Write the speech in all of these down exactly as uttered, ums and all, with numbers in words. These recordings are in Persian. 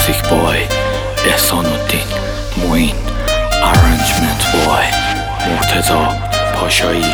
میوزیک بای احسان الدین موین، ارنجمنت بای مرتضی پاشایی.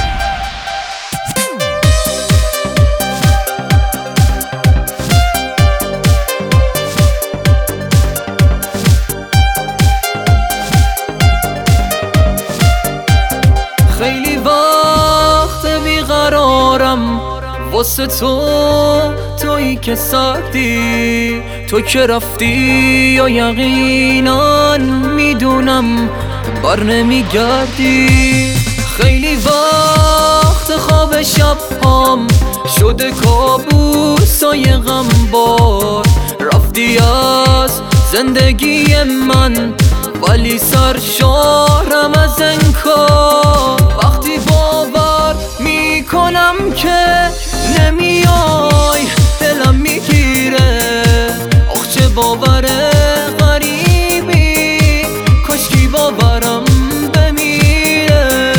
خیلی وقت بیقرارم واسه تو، تویی که سردی، تو که رفتی یا یقینا میدونم بر نمیگردی. خیلی وقت خواب شب هم شده کابوسای غمبار، رفتی از زندگی من ولی سرشارم از انکار. وقتی باور میکنم که نمیای دلم میگیره، آخ چه باور غریبی، کاشکی باورم بمیره.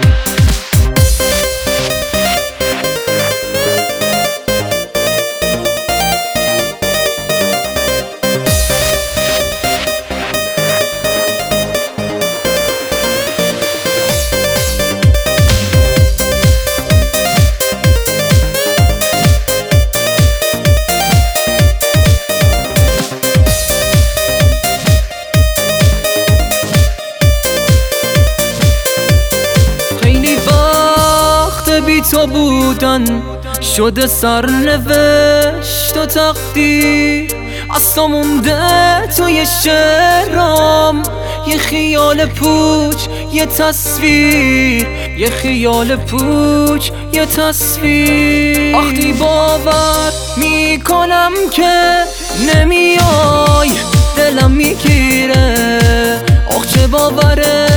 بی تو بودن شده سرنوشت و تقدیر، از تو مونده توی شعرام یه خیال پوچ یه تصویر، یه خیال پوچ یه تصویر. وقتی باور میکنم که نمیای دلم میگیره، آخ چه باور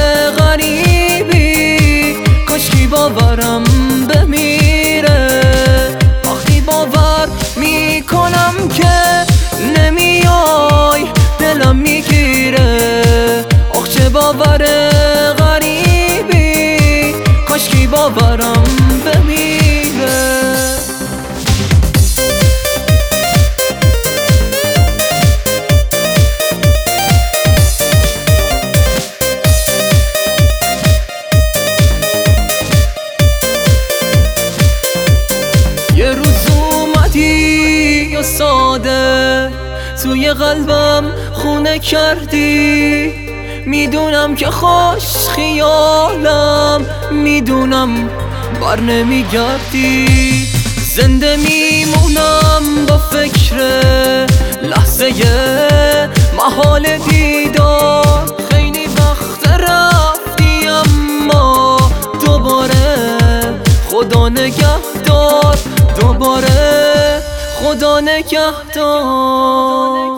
غریبی، کاشکی باورم بمیره. وقتی باور میکنم که نمیای دلم میگیره، آخ چه باور غریبی، کاشکی باورم بمیره. یه روز اومدی یا ساده توی قلبم خونه کردی، میدونم که خوش خیالم، میدونم بر نمیگردی. زنده میمونم با فکر لحظه محال دیدار، خیلی وقت رفتی اما دوباره خدا نگهدار، دوباره خدا نگهدار.